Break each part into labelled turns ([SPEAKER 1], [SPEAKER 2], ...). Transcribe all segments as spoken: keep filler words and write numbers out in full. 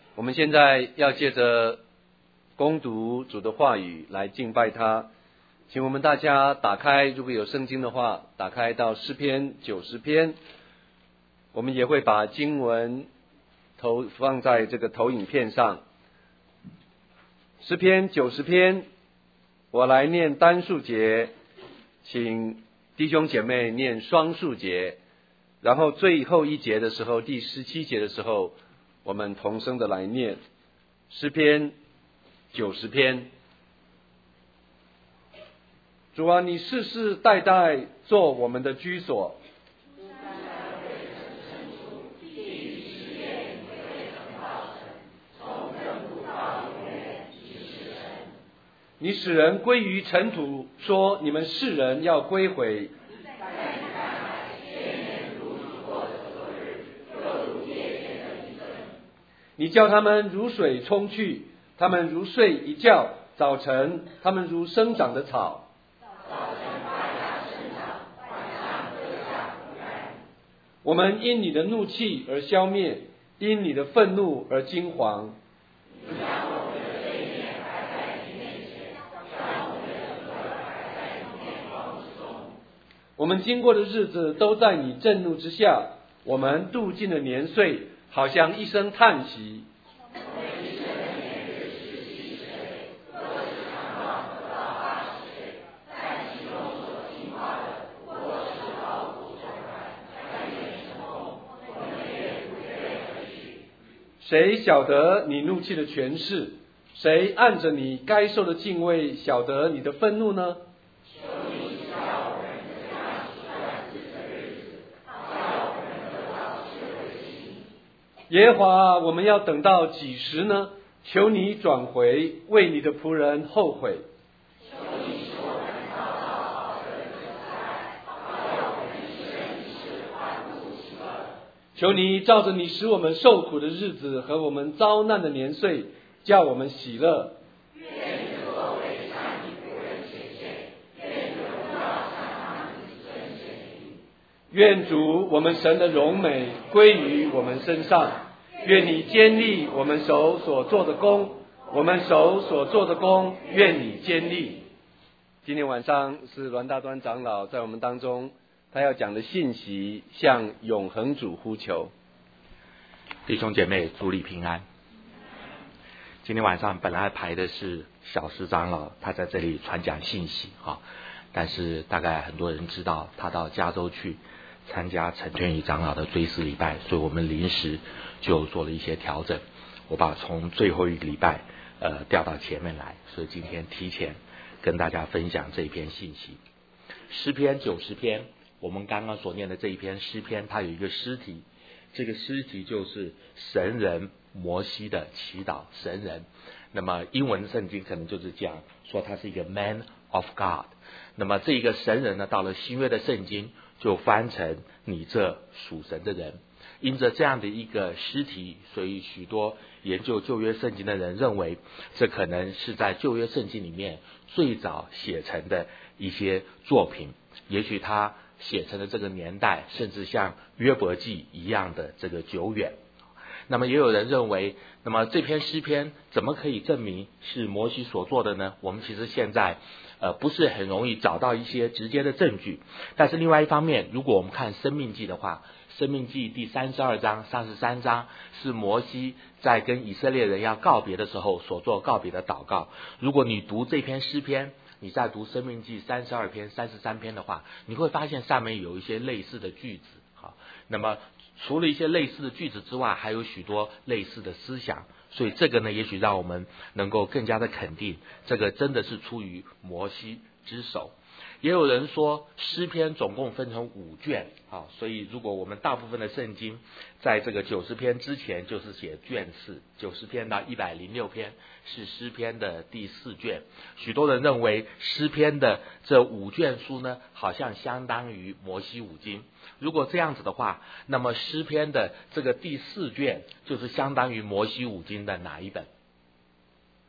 [SPEAKER 1] 我们现在要借着攻读主的话语来敬拜他，请我们大家打开，如果有圣经的话，打开到诗篇九十篇，我们也会把经文投放在这个投影片上。诗篇九十篇，我来念单数节，请弟兄姐妹念双数节，然后最后一节的时候，第十七节的时候，我们同声的来念诗篇九十篇。主啊，你世世代代做我们的居所，你使人归于尘土，说你们世人要归回。你叫他们如水冲去，他们如睡一觉，早晨他们如生长的草。我们因你的怒气而消灭，因你的愤怒而惊惶。我们经过的日子都在你震怒之下，我们度尽了年岁，好像一声叹息。谁晓得你怒气的权势？谁按着你该受的敬畏晓得你的愤怒呢？耶和华，我们要等到几时呢？求你转回，为你的仆人后悔。求你照着你使我们受苦的日子和我们遭难的年岁，叫我们喜乐。愿主我们神的荣美归于我们身上，愿你坚立我们手所做的工，我们手所做的工，愿你坚立。今天晚上是栾大端长老在我们当中，他要讲的信息向永恒主呼求。
[SPEAKER 2] 弟兄姐妹，主里平安。今天晚上本来排的是小石长老，他在这里传讲信息哈，但是大概很多人知道他到加州去参加陈全宇长老的追思礼拜，所以我们临时就做了一些调整。我把从最后一个礼拜呃调到前面来，所以今天提前跟大家分享这一篇信息。诗篇九十篇，我们刚刚所念的这一篇诗篇，它有一个诗题，这个诗题就是神人摩西的祈祷。神人，那么英文圣经可能就是讲说他是一个 man of God。那么这一个神人呢，到了新约的圣经就翻成你这属神的人。因着这样的一个诗题，所以许多研究旧约圣经的人认为，这可能是在旧约圣经里面最早写成的一些作品。也许他写成的这个年代，甚至像约伯记一样的这个久远。那么也有人认为，那么这篇诗篇怎么可以证明是摩西所做的呢？我们其实现在呃不是很容易找到一些直接的证据。但是另外一方面，如果我们看申命记的话，申命记第三十二章、三十三章是摩西在跟以色列人要告别的时候所做告别的祷告。如果你读这篇诗篇，你在读申命记三十二篇、三十三篇的话，你会发现上面有一些类似的句子。好，那么除了一些类似的句子之外，还有许多类似的思想，所以这个呢，也许让我们能够更加的肯定，这个真的是出于摩西之手。也有人说诗篇总共分成五卷，好，所以如果我们大部分的圣经在这个九十篇之前就是写卷次，九十篇到一百零六篇是诗篇的第四卷。许多人认为诗篇的这五卷书呢，好像相当于摩西五经。如果这样子的话，那么诗篇的这个第四卷就是相当于摩西五经的哪一本啊？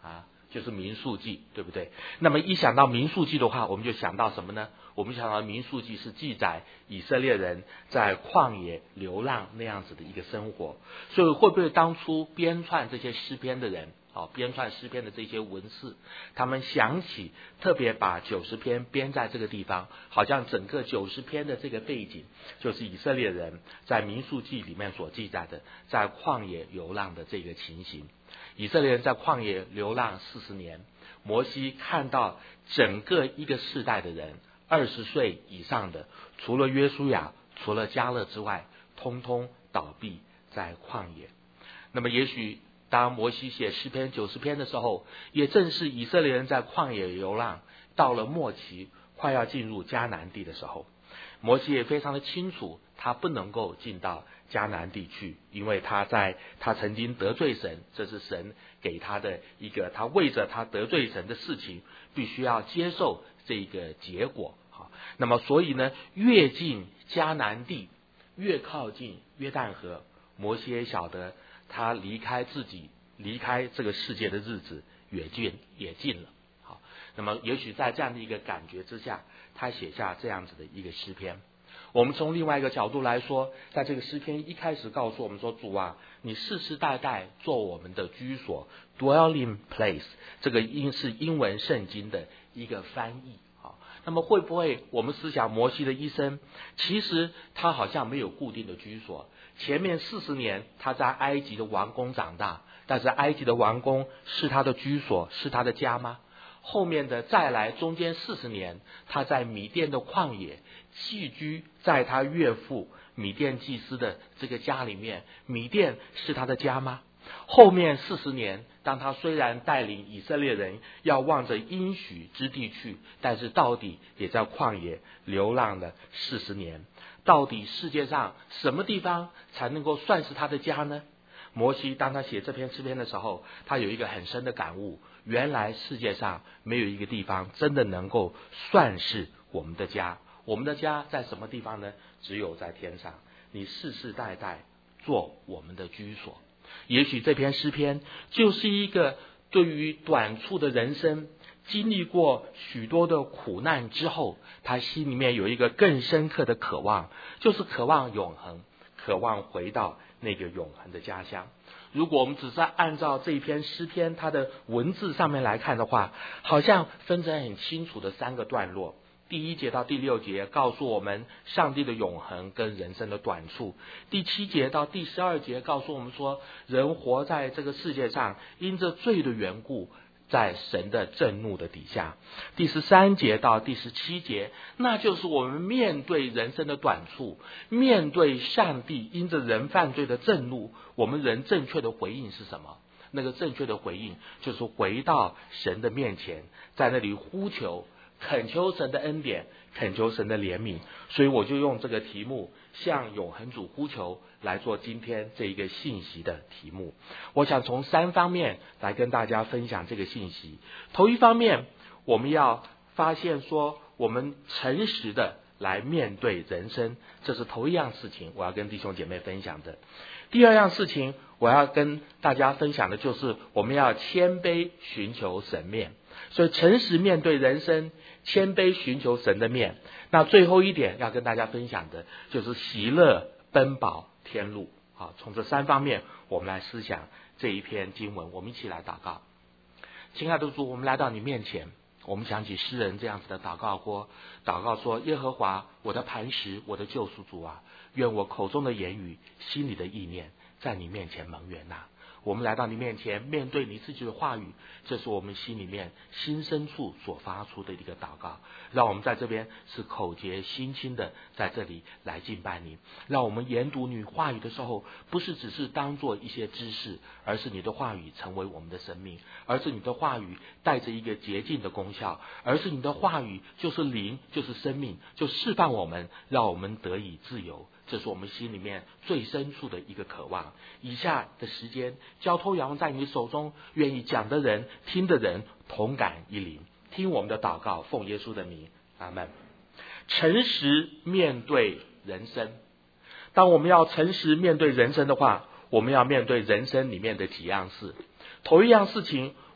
[SPEAKER 2] 就是民数记，对不对？那么一想到民数记的话，我们就想到什么呢？我们想到民数记是记载以色列人在旷野流浪那样子的一个生活，所以会不会当初编撰这些诗篇的人，哦，编撰诗篇的这些文士，他们想起特别把九十篇编在这个地方，好像整个九十篇的这个背景就是以色列人在民数记里面所记载的在旷野流浪的这个情形。以色列人在旷野流浪四十年，摩西看到整个一个世代的人，二十岁以上的，除了约书亚，除了迦勒之外，通通倒闭在旷野。那么也许当摩西写诗篇九十篇的时候，也正是以色列人在旷野流浪到了末期，快要进入迦南地的时候。摩西也非常的清楚，他不能够进到迦南地去，因为他在他曾经得罪神，这是神给他的一个，他为着他得罪神的事情，必须要接受这个结果。好，那么所以呢，越近迦南地，越靠近约旦河，摩西也晓得他离开自己，离开这个世界的日子也近也近了。好，那么也许在这样的一个感觉之下，他写下这样子的一个诗篇。我们从另外一个角度来说，在这个诗篇一开始告诉我们说，主啊，你世世代代做我们的居所 dwelling place， 这个英是英文圣经的一个翻译。好，那么会不会我们思想摩西的一生，其实他好像没有固定的居所，前面四十年他在埃及的王宫长大，但是埃及的王宫是他的居所，是他的家吗？后面的再来中间四十年，他在米甸的旷野寄居在他岳父米甸祭司的这个家里面，米甸是他的家吗？后面四十年，当他虽然带领以色列人要望着应许之地去，但是到底也在旷野流浪了四十年。到底世界上什么地方才能够算是他的家呢？摩西当他写这篇诗篇的时候，他有一个很深的感悟，原来世界上没有一个地方真的能够算是我们的家。我们的家在什么地方呢？只有在天上，你世世代代做我们的居所。也许这篇诗篇就是一个对于短促的人生，经历过许多的苦难之后，他心里面有一个更深刻的渴望，就是渴望永恒，渴望回到那个永恒的家乡。如果我们只是按照这一篇诗篇它的文字上面来看的话，好像分成很清楚的三个段落。第一节到第六节告诉我们上帝的永恒跟人生的短处，第七节到第十二节告诉我们说，人活在这个世界上因着罪的缘故，在神的震怒的底下。第十三节到第十七节，那就是我们面对人生的短处，面对上帝因着人犯罪的震怒，我们人正确的回应是什么？那个正确的回应就是回到神的面前，在那里呼求，恳求神的恩典，恳求神的怜悯。所以我就用这个题目，向永恒主呼求，来做今天这一个信息的题目。我想从三方面来跟大家分享这个信息。头一方面，我们要发现说，我们诚实的来面对人生，这是头一样事情我要跟弟兄姐妹分享的。第二样事情我要跟大家分享的就是我们要谦卑寻求神面。所以诚实面对人生，谦卑寻求神的面。那最后一点要跟大家分享的就是喜乐奔跑天路。好，从这三方面我们来思想这一篇经文。我们一起来祷告。亲爱的主，我们来到你面前，我们想起诗人这样子的祷告过，祷告说，耶和华我的磐石，我的救赎主啊，愿我口中的言语，心里的意念，在你面前蒙悦纳。我们来到你面前，面对你自己的话语，这是我们心里面心深处所发出的一个祷告。让我们在这边是口洁心清的，在这里来敬拜你。让我们研读你话语的时候，不是只是当做一些知识，而是你的话语成为我们的生命，而是你的话语带着一个洁净的功效，而是你的话语就是灵，就是生命，就释放我们，让我们得以自由。这是我们心里面最深处的一个渴望。以下的时间交托仰望在你手中，愿意讲的人听的人同感一灵。听我们的祷告，奉耶稣的名，阿们。诚实面对人生。当我们要诚实面对人生的话，我们要面对人生里面的几样事。头一样事情，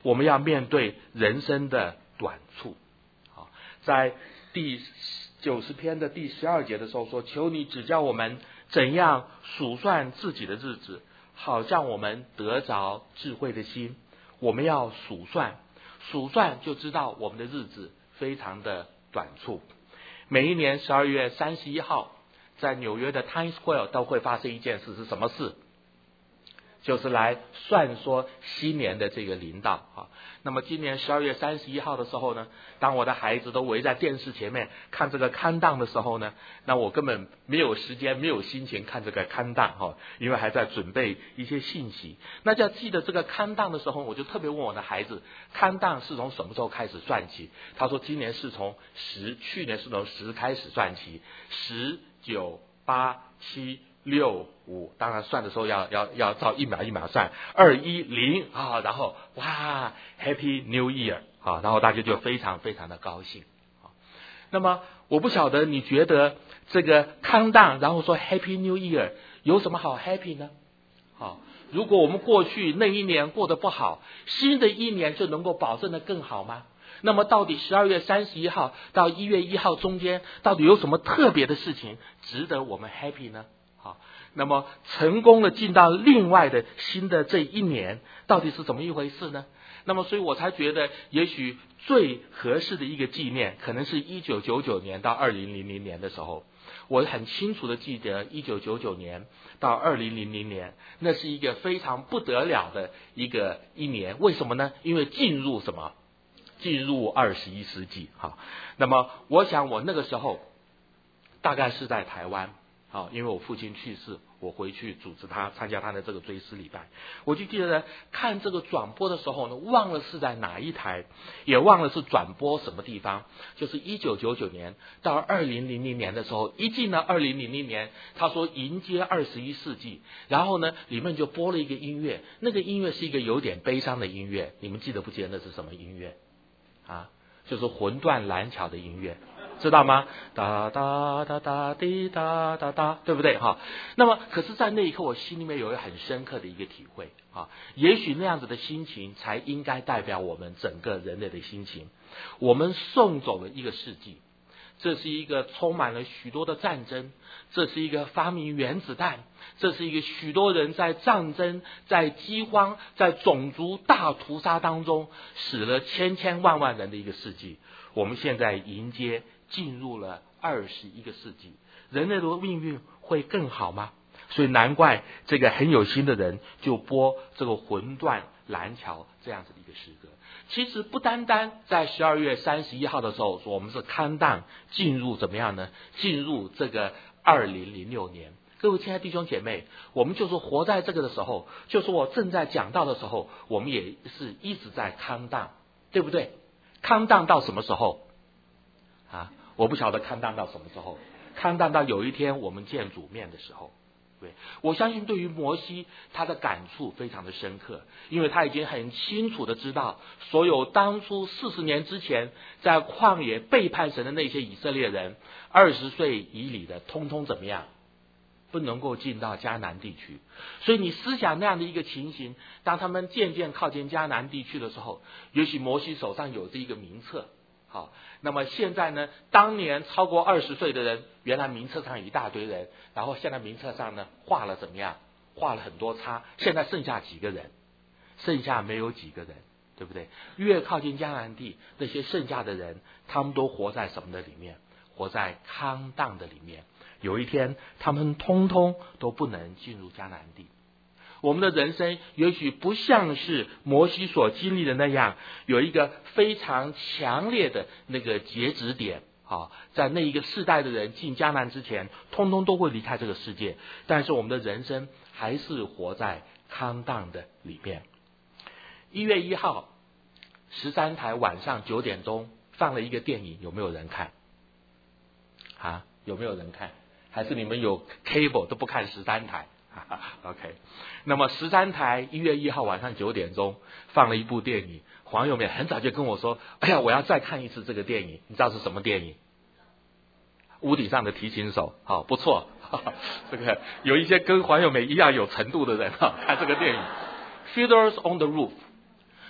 [SPEAKER 2] 我们要面对人生的短处。好，在第九十篇的第十二节的时候说，求你指教我们怎样数算自己的日子，好像我们得着智慧的心。我们要数算，数算就知道我们的日子非常的短促。每一年十二月三十一号，在纽约的 Times Square 都会发生一件事，是什么事？就是来算说新年的这个临到啊。那么今年十二月三十一号的时候呢，当我的孩子都围在电视前面看这个countdown的时候呢，那我根本没有时间没有心情看这个countdown哈，因为还在准备一些信息。那就要记得这个countdown的时候，我就特别问我的孩子，countdown是从什么时候开始算起？他说今年是从十，去年是从十开始算起，十九八七六五，当然算的时候要要要照一秒一秒算，二一零啊，然后哇 Happy New Year 啊，然后大家就非常非常的高兴啊。那么我不晓得你觉得这个countdown然后说 Happy New Year 有什么好 happy 呢？好，如果我们过去那一年过得不好，新的一年就能够保证的更好吗？那么到底十二月三十一号到一月一号中间到底有什么特别的事情值得我们 happy 呢？好，那么成功的进到另外的新的这一年到底是怎么一回事呢？那么所以我才觉得也许最合适的一个纪念可能是一九九九年到二零零零年的时候。我很清楚的记得一九九九年到二零零零年，那是一个非常不得了的一个一年。为什么呢？因为进入什么？进入二十一世纪。好，那么我想我那个时候大概是在台湾。好，因为我父亲去世，我回去组织他参加他的这个追思礼拜。我就记得看这个转播的时候呢，忘了是在哪一台，也忘了是转播什么地方。就是一九九九年到二零零零年的时候，一进了二零零零年，他说迎接二十一世纪，然后呢里面就播了一个音乐，那个音乐是一个有点悲伤的音乐，你们记得不记得那是什么音乐啊？就是魂断蓝桥的音乐，知道吗？哒哒哒哒滴哒哒哒，对不对哈？那么可是在那一刻我心里面有一个很深刻的一个体会啊，也许那样子的心情才应该代表我们整个人类的心情。我们送走了一个世纪，这是一个充满了许多的战争，这是一个发明原子弹，这是一个许多人在战争在饥荒在种族大屠杀当中死了千千万万人的一个世纪。我们现在迎接进入了二十一个世纪，人类的命运会更好吗？所以难怪这个很有心的人就播这个魂断蓝桥这样子的一个诗歌。其实不单单在十二月三十一号的时候说我们是countdown进入怎么样呢？进入这个二零零六年。各位亲爱的弟兄姐妹，我们就是活在这个的时候，就是我正在讲到的时候，我们也是一直在countdown，对不对？countdown到什么时候啊？我不晓得countdown到什么时候countdown到有一天我们见主面的时候。对，我相信对于摩西他的感触非常的深刻，因为他已经很清楚的知道所有当初四十年之前在旷野背叛神的那些以色列人，二十岁以里的通通怎么样，不能够进到迦南地区。所以你思想那样的一个情形，当他们渐渐靠近迦南地区的时候，也许摩西手上有这一个名册。好，那么现在呢，当年超过二十岁的人，原来名册上有一大堆人，然后现在名册上呢画了怎么样？画了很多叉，现在剩下几个人？剩下没有几个人，对不对？越靠近迦南地，那些剩下的人，他们都活在什么的里面？活在countdown的里面。有一天，他们通通都不能进入迦南地。我们的人生也许不像是摩西所经历的那样，有一个非常强烈的那个截止点。好，在那一个世代的人进迦南之前，通通都会离开这个世界。但是我们的人生还是活在countdown的里面。一月一号，十三台晚上九点钟放了一个电影，有没有人看？啊，有没有人看？还是你们有 cable 都不看十三台？OK， 那么十三台一月一号晚上九点钟放了一部电影，黄友美很早就跟我说，哎呀，我要再看一次这个电影。你知道是什么电影？屋顶上的提琴手。好，不错，这个有一些跟黄友美一样有程度的人哈，看这个电影 Fiddlers on the Roof。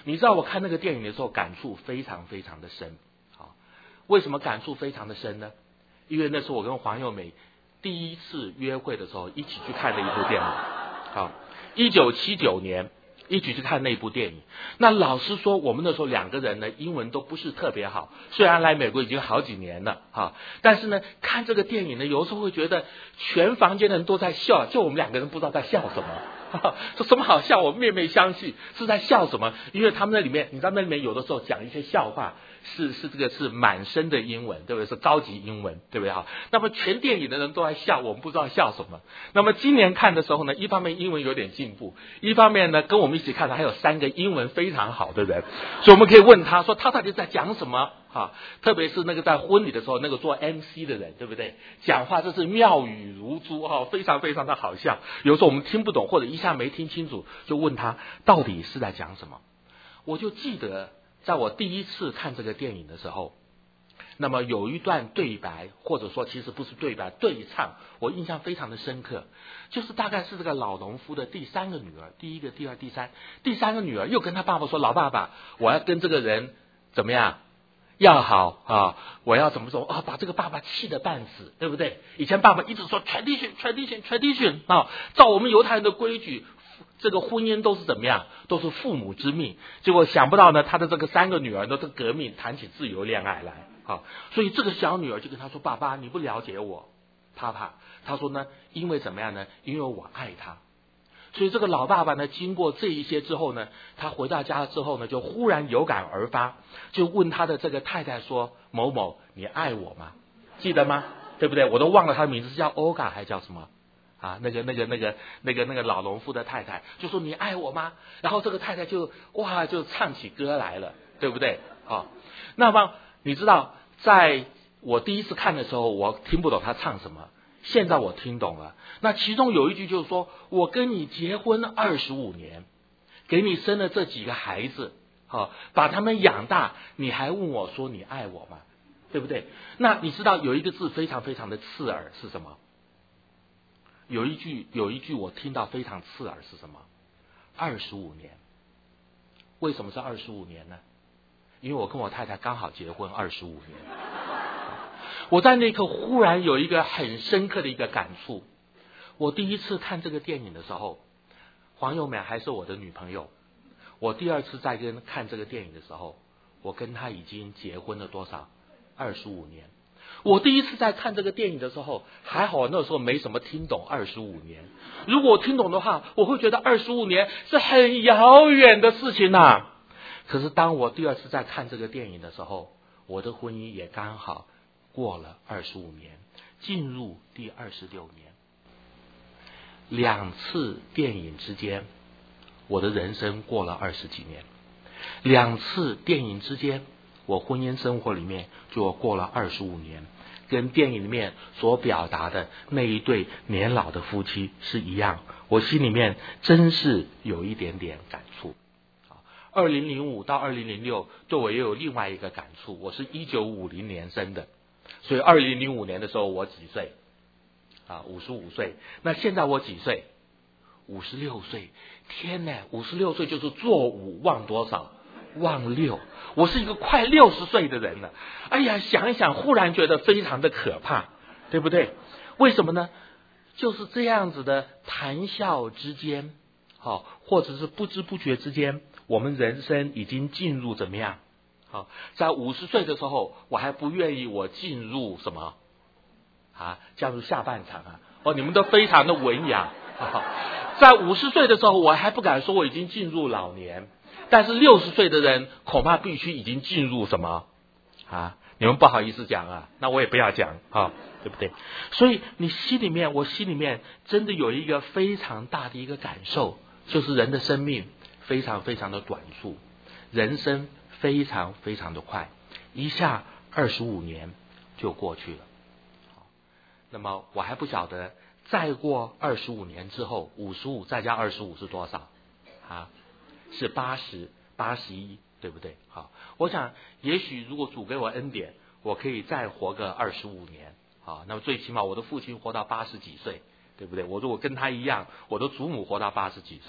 [SPEAKER 2] 你知道我看那个电影的时候感触非常非常的深。好，为什么感触非常的深呢？因为那是我跟黄幼美第一次约会的时候一起去看的一部电影。好，一九七九年一起去看那部电影。那老实说，我们那时候两个人呢，英文都不是特别好，虽然来美国已经好几年了哈，但是呢，看这个电影呢，有时候会觉得全房间的人都在笑，就我们两个人不知道在笑什么。说什么好笑？我面面相觑，是在笑什么？因为他们那里面，你知道那里面有的时候讲一些笑话，是是这个是满身的英文，对不对？是高级英文，对不对？好，那么全电影的人都在笑，我们不知道笑什么。那么今年看的时候呢，一方面英文有点进步，一方面呢，跟我们一起看的还有三个英文非常好的人，所以我们可以问他说他到底在讲什么。啊，特别是那个在婚礼的时候，那个做 M C 的人，对不对？讲话这是妙语如珠哈、哦，非常非常的好笑。有时候我们听不懂或者一下没听清楚，就问他到底是在讲什么。我就记得在我第一次看这个电影的时候，那么有一段对白，或者说其实不是对白，对唱，我印象非常的深刻。就是大概是这个老农夫的第三个女儿，第一个、第二、第三，第三个女儿又跟他爸爸说：“老爸爸，我要跟这个人怎么样？”要好啊！我要怎么说啊？把这个爸爸气得半死，对不对？以前爸爸一直说 tradition tradition tradition 啊，照我们犹太人的规矩，这个婚姻都是怎么样？都是父母之命。结果想不到呢，他的这个三个女儿都是革命，谈起自由恋爱来啊！所以这个小女儿就跟他说：“爸爸，你不了解我，爸爸。”他说呢，因为怎么样呢？因为我爱他。所以这个老爸爸呢，经过这一些之后呢，他回到家之后呢，就忽然有感而发，就问他的这个太太说：“某某，你爱我吗？记得吗？对不对？我都忘了他的名字是叫欧嘎还叫什么啊？那个那个那个那个那个老农夫的太太就说：你爱我吗？然后这个太太就哇就唱起歌来了，对不对？啊，那么你知道，在我第一次看的时候，我听不懂他唱什么。现在我听懂了，那其中有一句就是说，我跟你结婚二十五年，给你生了这几个孩子，好，把他们养大，你还问我说你爱我吗？对不对？那你知道有一个字非常非常的刺耳是什么？有一句有一句我听到非常刺耳是什么？二十五年。为什么是二十五年呢？因为我跟我太太刚好结婚二十五年。我在那一刻忽然有一个很深刻的一个感触。我第一次看这个电影的时候，黄幼美还是我的女朋友。我第二次再跟看这个电影的时候，我跟她已经结婚了多少？二十五年。我第一次在看这个电影的时候，还好那时候没什么听懂二十五年。如果我听懂的话，我会觉得二十五年是很遥远的事情啊。可是当我第二次在看这个电影的时候，我的婚姻也刚好过了二十五年，进入第二十六年。两次电影之间，我的人生过了二十几年。两次电影之间，我婚姻生活里面就过了二十五年，跟电影里面所表达的那一对年老的夫妻是一样。我心里面真是有一点点感触。二零零五到二零零六对我也有另外一个感触。我是一九五零年生的，所以二零零五年的时候我几岁啊？五十五岁。那现在我几岁？五十六岁。天哪，五十六岁就是坐五忘多少？忘六。我是一个快六十岁的人了。哎呀，想一想忽然觉得非常的可怕，对不对？为什么呢？就是这样子的谈笑之间，好，或者是不知不觉之间，我们人生已经进入怎么样？好，在五十岁的时候，我还不愿意我进入什么啊？加入下半场啊！哦，你们都非常的文雅。在五十岁的时候，我还不敢说我已经进入老年，但是六十岁的人恐怕必须已经进入什么啊？你们不好意思讲啊，那我也不要讲啊，对不对？所以你心里面，我心里面真的有一个非常大的一个感受，就是人的生命非常非常的短促，人生非常非常的快，一下二十五年就过去了。那么我还不晓得，再过二十五年之后，五十五再加二十五是多少啊？是八十，八十一，对不对？好，我想也许如果主给我恩典，我可以再活个二十五年。好，那么最起码我的父亲活到八十几岁，对不对？我如果跟他一样，我的祖母活到八十几岁。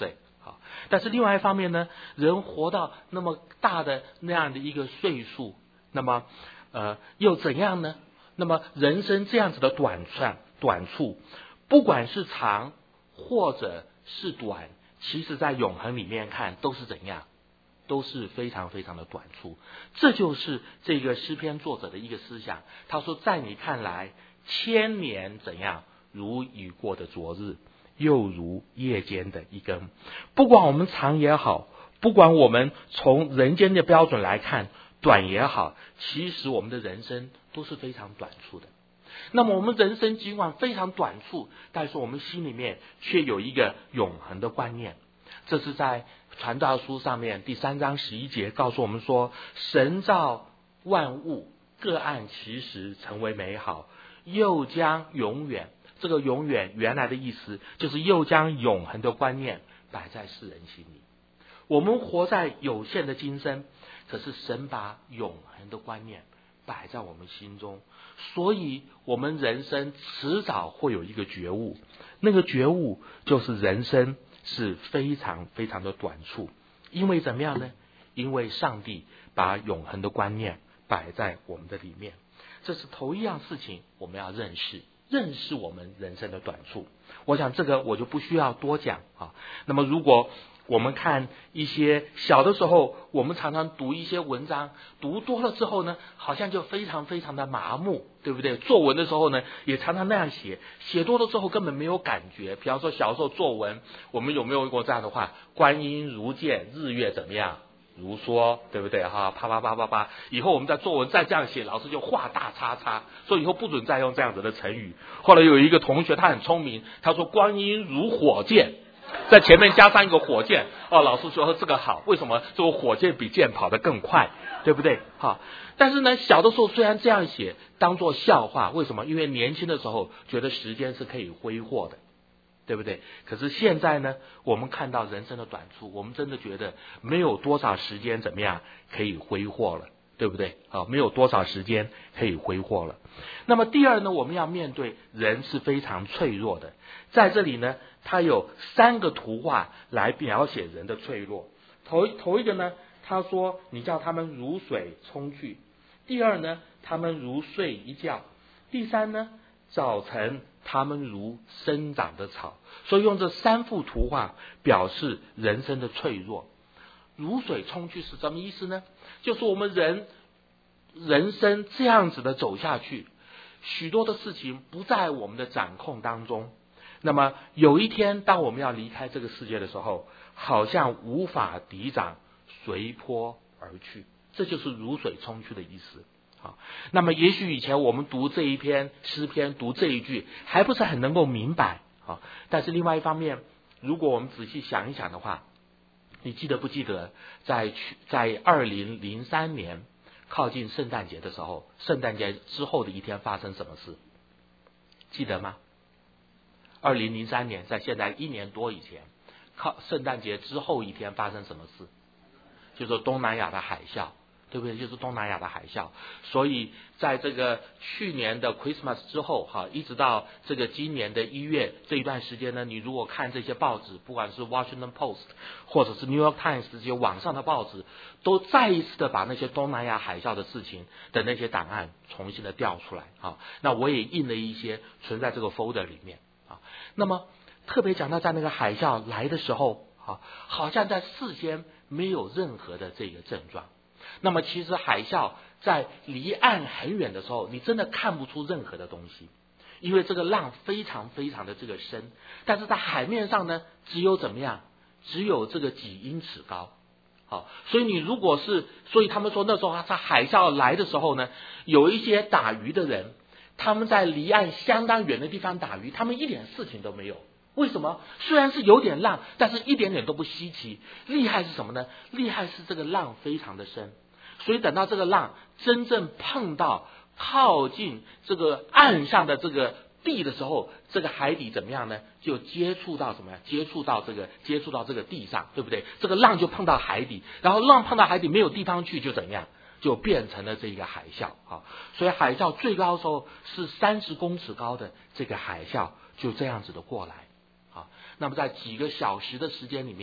[SPEAKER 2] 好，但是另外一方面呢，人活到那么大的那样的一个岁数，那么呃又怎样呢？那么人生这样子的短暂短处，不管是长或者是短，其实在永恒里面看都是怎样，都是非常非常的短处。这就是这个诗篇作者的一个思想。他说，在你看来，千年怎样，如已过的昨日，又如夜间的一更。不管我们长也好，不管我们从人间的标准来看短也好，其实我们的人生都是非常短促的。那么我们人生尽管非常短促，但是我们心里面却有一个永恒的观念。这是在传道书上面第三章十一节告诉我们说，神造万物，各按其时成为美好，又将永远，这个永远原来的意思就是又将永恒的观念摆在世人心里。我们活在有限的今生，可是神把永恒的观念摆在我们心中，所以我们人生迟早会有一个觉悟，那个觉悟就是人生是非常非常的短促。因为怎么样呢？因为上帝把永恒的观念摆在我们的里面，这是头一样事情我们要认识，认识我们人生的短处。我想这个我就不需要多讲啊。那么如果我们看一些小的时候，我们常常读一些文章，读多了之后呢，好像就非常非常的麻木，对不对？作文的时候呢，也常常那样写，写多了之后根本没有感觉。比方说小时候作文，我们有没有过这样的话？观音如见，日月怎么样？如梭，对不对哈？啪啪啪啪啪。以后我们在作文再这样写，老师就画大叉叉，说以后不准再用这样子的成语。后来有一个同学他很聪明，他说观音如火箭，在前面加上一个火箭，哦，老师说这个好，为什么？这个火箭比箭跑得更快，对不对？好，但是呢，小的时候虽然这样写，当作笑话，为什么？因为年轻的时候觉得时间是可以挥霍的，对不对？可是现在呢，我们看到人生的短处，我们真的觉得没有多少时间怎么样可以挥霍了，对不对？啊，没有多少时间可以挥霍了。那么第二呢，我们要面对人是非常脆弱的。在这里呢，它有三个图画来描写人的脆弱。头头一个呢，他说你叫他们如水冲去；第二呢，他们如睡一觉；第三呢，早晨他们如生长的草。所以用这三幅图画表示人生的脆弱。如水冲去是什么意思呢？就是我们人人生这样子的走下去，许多的事情不在我们的掌控当中。那么有一天当我们要离开这个世界的时候，好像无法抵挡，随波而去，这就是如水冲去的意思。好，那么也许以前我们读这一篇诗篇，读这一句还不是很能够明白。好，但是另外一方面，如果我们仔细想一想的话，你记得不记得在在二零零三年靠近圣诞节的时候，圣诞节之后的一天发生什么事？记得吗？二零零三年，在现在一年多以前，靠圣诞节之后一天发生什么事？就是东南亚的海啸，对不对？就是东南亚的海啸。所以在这个去年的 Christmas 之后，哈，一直到这个今年的一月这一段时间呢，你如果看这些报纸，不管是 Washington Post 或者是 New York Times 这些网上的报纸，都再一次的把那些东南亚海啸的事情的那些档案重新的调出来啊。那我也印了一些存在这个 folder 里面啊。那么特别讲到在那个海啸来的时候啊，好像在事先没有任何的这个症状。那么其实海啸在离岸很远的时候，你真的看不出任何的东西，因为这个浪非常非常的这个深，但是在海面上呢，只有怎么样？只有这个几英尺高。好，所以你如果是，所以他们说那时候在海啸来的时候呢，有一些打鱼的人，他们在离岸相当远的地方打鱼，他们一点事情都没有。为什么？虽然是有点浪，但是一点点都不稀奇。厉害是什么呢？厉害是这个浪非常的深，所以等到这个浪真正碰到靠近这个岸上的这个地的时候，这个海底怎么样呢？就接触到什么呀？接触到这个接触到这个地上，对不对？这个浪就碰到海底，然后浪碰到海底没有地方去，就怎么样？就变成了这个海啸啊！所以海啸最高的时候是三十公尺高的这个海啸，就这样子的过来。那么在几个小时的时间里面，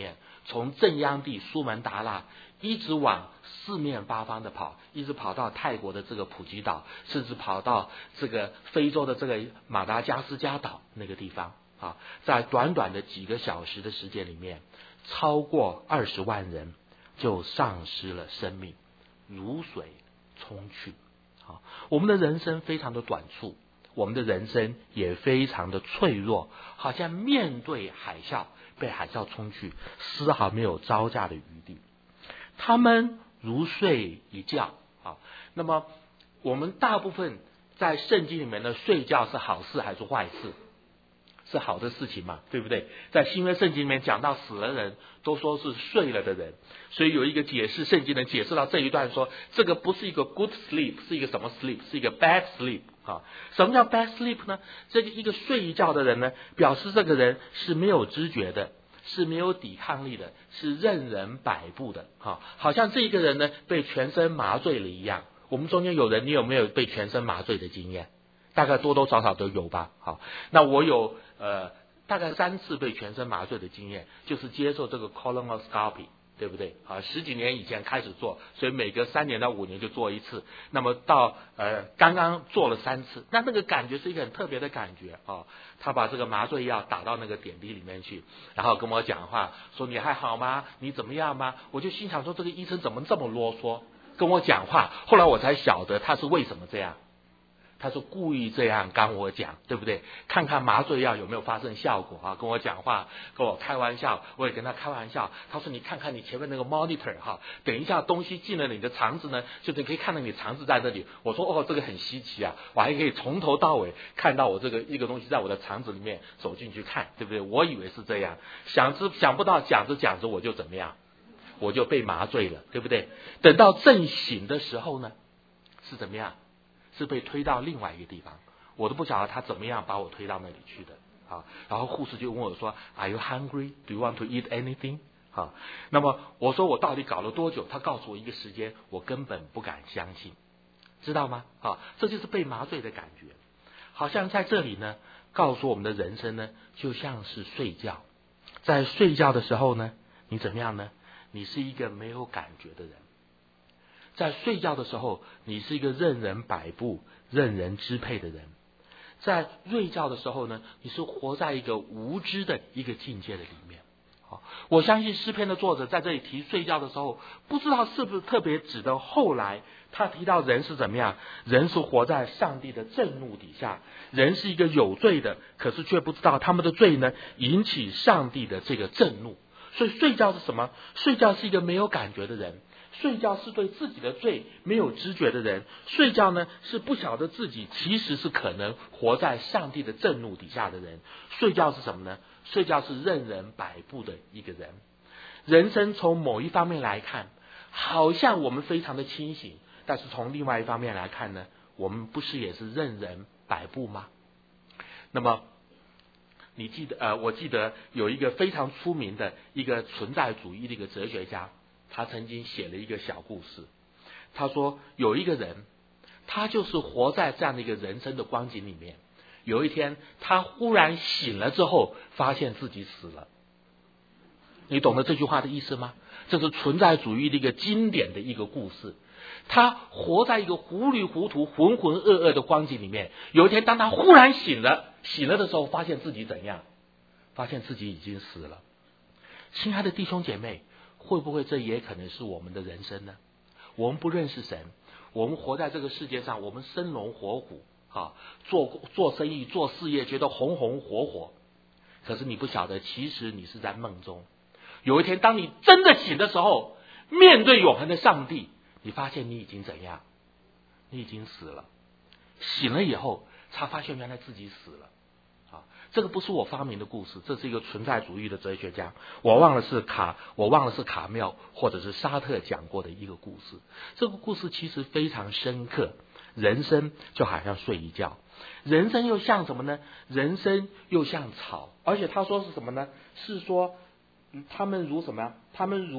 [SPEAKER 2] 从正央地苏门答腊一直往四面八方的跑，一直跑到泰国的这个普吉岛，甚至跑到这个非洲的这个马达加斯加岛那个地方啊，在短短的几个小时的时间里面，超过二十万人就丧失了生命，如水冲去。好，我们的人生非常的短促，我们的人生也非常的脆弱，好像面对海啸，被海啸冲去，丝毫没有招架的余地。他们如睡一觉。好，那么我们大部分在圣经里面的睡觉是好事还是坏事？是好的事情嘛，对不对？在新约圣经里面讲到死了人都说是睡了的人，所以有一个解释，圣经能解释到这一段说，这个不是一个 good sleep， 是一个什么 sleep？ 是一个 bad sleep 啊。什么叫 bad sleep 呢？这个一个睡一觉的人呢，表示这个人是没有知觉的，是没有抵抗力的，是任人摆布的，哈，好像这个人呢被全身麻醉了一样。我们中间有人，你有没有被全身麻醉的经验？大概多多少少都有吧。好，那我有呃大概三次被全身麻醉的经验，就是接受这个 colonoscopy， 对不对？啊，十几年以前开始做，所以每隔三年到五年就做一次。那么到呃刚刚做了三次，那那个感觉是一个很特别的感觉啊。他把这个麻醉药打到那个点滴里面去，然后跟我讲话，说你还好吗？你怎么样吗？我就心想说，这个医生怎么这么啰嗦，跟我讲话。后来我才晓得他是为什么这样。他是故意这样跟我讲，对不对？看看麻醉药有没有发生效果啊？跟我讲话，跟我开玩笑，我也跟他开玩笑。他说：“你看看你前面那个 monitor 哈，等一下东西进了你的肠子呢，就你可以看到你肠子在这里。”我说：“哦，这个很稀奇啊，我还可以从头到尾看到我这个一个东西在我的肠子里面走进去看，对不对？”我以为是这样，想知想不到讲着讲着我就怎么样，我就被麻醉了，对不对？等到正醒的时候呢，是怎么样？是被推到另外一个地方，我都不晓得他怎么样把我推到那里去的啊。然后护士就问我说 ：“Are you hungry? Do you want to eat anything？” 啊，那么我说我到底搞了多久？他告诉我一个时间，我根本不敢相信，知道吗？啊，这就是被麻醉的感觉。好像在这里呢，告诉我们的人生呢，就像是睡觉。在睡觉的时候呢，你怎么样呢？你是一个没有感觉的人。在睡觉的时候，你是一个任人摆布、任人支配的人。在睡觉的时候呢，你是活在一个无知的一个境界的里面。好，我相信诗篇的作者在这里提睡觉的时候，不知道是不是特别指的后来他提到人是怎么样，人是活在上帝的震怒底下，人是一个有罪的，可是却不知道他们的罪呢引起上帝的这个震怒。所以睡觉是什么？睡觉是一个没有感觉的人。睡觉是对自己的罪没有知觉的人，睡觉呢是不晓得自己其实是可能活在上帝的震怒底下的人。睡觉是什么呢？睡觉是任人摆布的一个人。人生从某一方面来看，好像我们非常的清醒，但是从另外一方面来看呢，我们不是也是任人摆布吗？那么你记得呃，我记得有一个非常出名的一个存在主义的一个哲学家，他曾经写了一个小故事。他说有一个人，他就是活在这样的一个人生的光景里面。有一天他忽然醒了之后，发现自己死了。你懂得这句话的意思吗？这是存在主义的一个经典的一个故事。他活在一个糊里糊涂、浑浑噩噩的光景里面。有一天当他忽然醒了，醒了的时候发现自己怎样？发现自己已经死了。亲爱的弟兄姐妹，会不会这也可能是我们的人生呢？我们不认识神，我们活在这个世界上，我们生龙活虎啊，做做生意、做事业，觉得红红火火。可是你不晓得，其实你是在梦中。有一天，当你真的醒的时候，面对永恒的上帝，你发现你已经怎样？你已经死了。醒了以后，才发现原来自己死了。啊，这个不是我发明的故事，这是一个存在主义的哲学家，我忘了是卡，我忘了是卡缪或者是沙特讲过的一个故事。这个故事其实非常深刻。人生就好像睡一觉，人生又像什么呢？人生又像草，而且他说是什么呢？是说他们如什么呀？他们如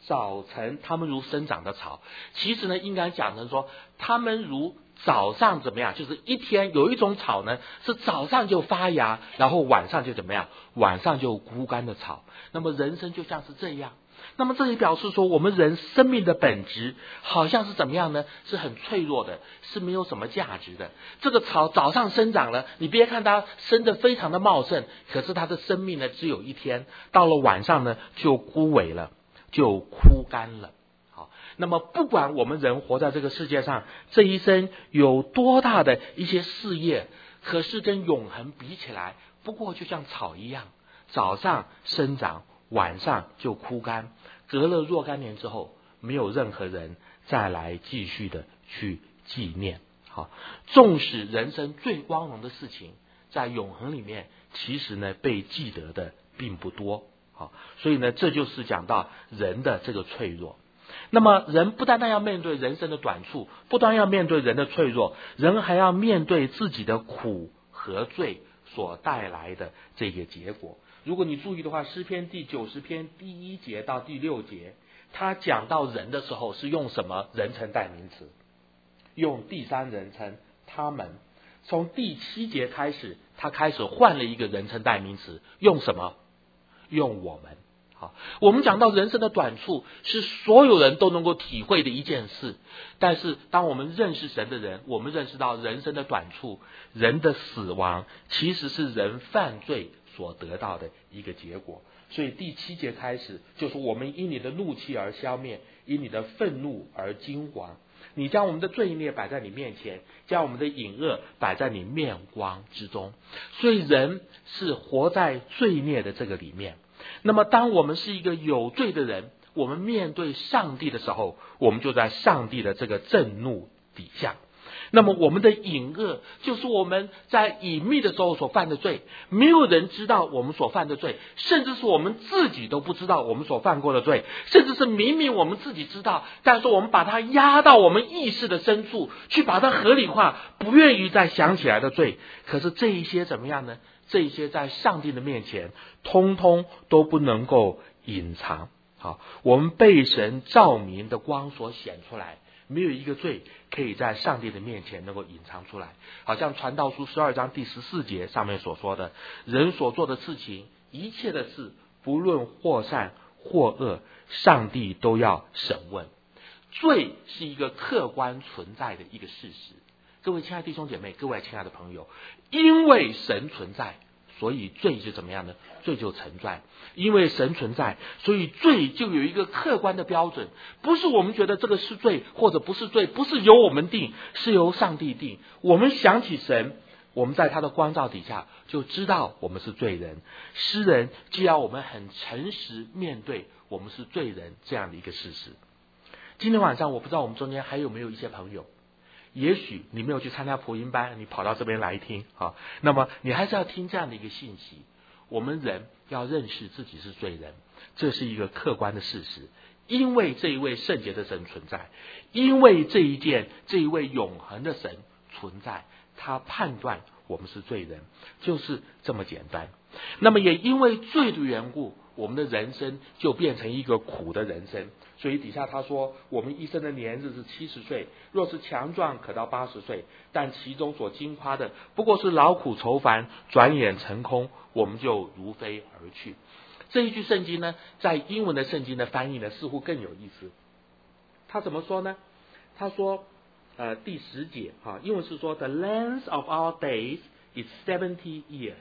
[SPEAKER 2] 早晨他们如生长的草，其实呢应该讲成说他们如早上怎么样，就是一天有一种草呢是早上就发芽，然后晚上就怎么样，晚上就枯干的草。那么人生就像是这样。那么这里表示说我们人生命的本质好像是怎么样呢？是很脆弱的，是没有什么价值的。这个草早上生长了，你别看它生得非常的茂盛，可是它的生命呢只有一天，到了晚上呢就枯萎了，就枯干了。好，那么不管我们人活在这个世界上，这一生有多大的一些事业，可是跟永恒比起来，不过就像草一样，早上生长，晚上就枯干，隔了若干年之后，没有任何人再来继续的去纪念。好，纵使人生最光荣的事情，在永恒里面，其实呢被记得的并不多。好，所以呢，这就是讲到人的这个脆弱。那么人不单单要面对人生的短处，不单要面对人的脆弱，人还要面对自己的苦和罪所带来的这个结果。如果你注意的话，诗篇第九十篇第一节到第六节，他讲到人的时候是用什么人称代名词？用第三人称他们。从第七节开始，他开始换了一个人称代名词，用什么？用我们。好，我们讲到人生的短处是所有人都能够体会的一件事，但是当我们认识神的人，我们认识到人生的短处，人的死亡其实是人犯罪所得到的一个结果。所以第七节开始就是我们因你的怒气而消灭，因你的愤怒而惊惶。你将我们的罪孽摆在你面前，将我们的隐恶摆在你面光之中。所以人是活在罪孽的这个里面。那么当我们是一个有罪的人，我们面对上帝的时候，我们就在上帝的这个震怒底下。那么我们的隐恶就是我们在隐秘的时候所犯的罪，没有人知道我们所犯的罪，甚至是我们自己都不知道我们所犯过的罪，甚至是明明我们自己知道，但是我们把它压到我们意识的深处去，把它合理化，不愿意再想起来的罪。可是这一些怎么样呢？这一些在上帝的面前通通都不能够隐藏。好，我们被神照明的光所显出来，没有一个罪可以在上帝的面前能够隐藏出来。好像传道书十二章第十四节上面所说的，人所做的事情，一切的事，不论或善或恶，上帝都要审问。罪是一个客观存在的一个事实。各位亲爱的弟兄姐妹，各位亲爱的朋友，因为神存在，所以罪就怎么样呢？罪就存在。因为神存在，所以罪就有一个客观的标准，不是我们觉得这个是罪或者不是罪，不是由我们定，是由上帝定。我们想起神，我们在他的光照底下就知道我们是罪人。诗人就要我们很诚实面对我们是罪人这样的一个事实。今天晚上我不知道我们中间还有没有一些朋友，也许你没有去参加福音班，你跑到这边来听啊，那么你还是要听这样的一个信息。我们人要认识自己是罪人，这是一个客观的事实。因为这一位圣洁的神存在，因为这一件这一位永恒的神存在，他判断我们是罪人，就是这么简单。那么也因为罪的缘故，我们的人生就变成一个苦的人生。所以底下他说，我们一生的年日是七十岁，若是强壮可到八十岁，但其中所经夸的不过是劳苦愁烦，转眼成空，我们就如飞而去。这一句圣经呢，在英文的圣经的翻译呢，似乎更有意思。他怎么说呢？他说呃，第十节啊，英文是说 The length of our days is seventy years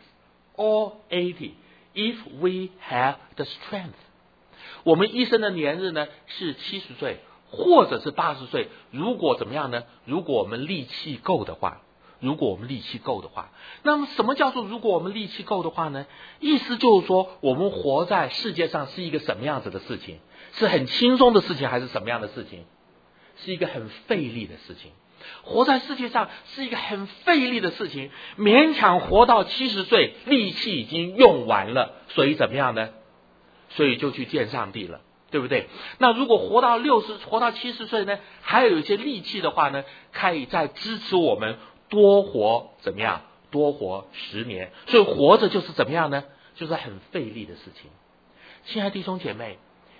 [SPEAKER 2] or eighty if we have the strength。我们一生的年日呢是七十岁或者是八十岁，如果怎么样呢？如果我们力气够的话，如果我们力气够的话，那么什么叫做如果我们力气够的话呢？意思就是说，我们活在世界上是一个什么样子的事情？是很轻松的事情，还是什么样的事情？是一个很费力的事情。活在世界上是一个很费力的事情，勉强活到七十岁，力气已经用完了，所以怎么样呢？所以就去见上帝了，对不对？那如果活到六十、活到七十岁呢，还有一些力气的话呢，可以再支持我们多活怎么样？多活十年。所以活着就是怎么样呢？就是很费力的事情。亲爱的弟兄姐妹，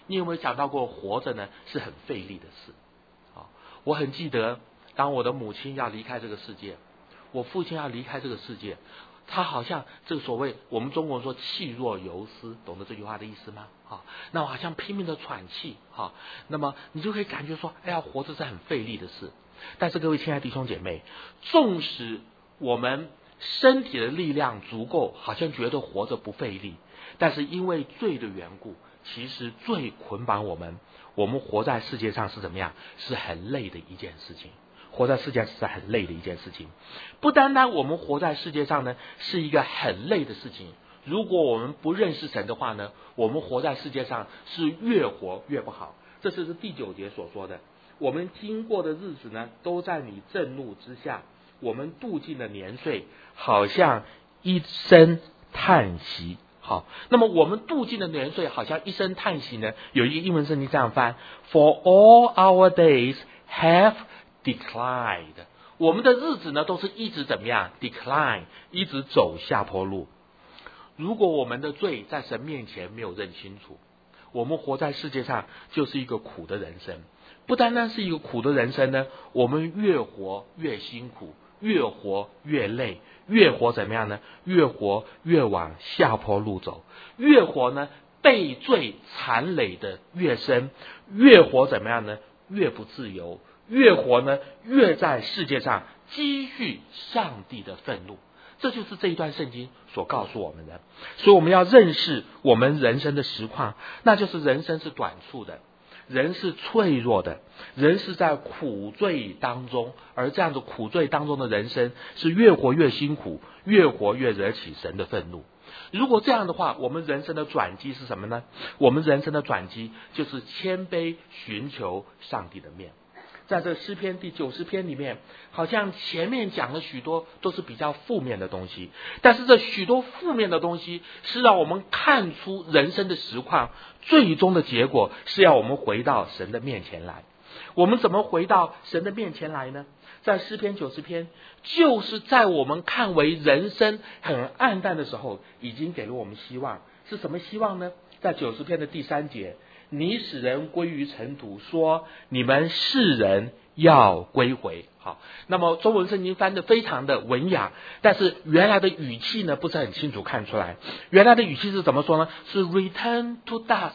[SPEAKER 2] 你有没有想到过活着呢是很费力的事？啊，我很记得当我的母亲要离开这个世界，我父亲要离开这个世界，他好像这个所谓我们中国人说气若游丝，懂得这句话的意思吗？啊，那我好像拼命的喘气，哈，那么你就可以感觉说，哎呀，活着是很费力的事。但是各位亲爱的弟兄姐妹，纵使我们身体的力量足够，好像觉得活着不费力，但是因为罪的缘故，其实罪捆绑我们，我们活在世界上是怎么样？是很累的一件事情。活在世界上是很累的一件事情，不单单我们活在世界上呢是一个很累的事情，如果我们不认识神的话呢，我们活在世界上是越活越不好。这就是第九节所说的，我们经过的日子呢都在你震怒之下，我们度尽了年岁，好像一声叹息。好，那么我们度尽了年岁好像一声叹息呢，有一个英文圣经这样翻 For all our days have declined， 我们的日子呢都是一直怎么样 decline， 一直走下坡路。如果我们的罪在神面前没有认清楚，我们活在世界上就是一个苦的人生。不单单是一个苦的人生呢，我们越活越辛苦，越活越累，越活怎么样呢？越活越往下坡路走，越活呢被罪缠累的越深，越活怎么样呢？越不自由，越活呢越在世界上积蓄上帝的愤怒。这就是这一段圣经所告诉我们的。所以我们要认识我们人生的实况，那就是人生是短促的，人是脆弱的，人是在苦罪当中，而这样的苦罪当中的人生是越活越辛苦，越活越惹起神的愤怒。如果这样的话，我们人生的转机是什么呢？我们人生的转机就是谦卑寻求上帝的面。在这诗篇第九十篇里面，好像前面讲了许多都是比较负面的东西，但是这许多负面的东西是让我们看出人生的实况，最终的结果是要我们回到神的面前来。我们怎么回到神的面前来呢？在诗篇九十篇，就是在我们看为人生很暗淡的时候，已经给了我们希望。是什么希望呢？在九十篇的第三节，你使人归于尘土，说你们世人要归回。好，那么中文圣经翻得非常的文雅，但是原来的语气呢不是很清楚看出来。原来的语气是怎么说呢？是 Return to dust,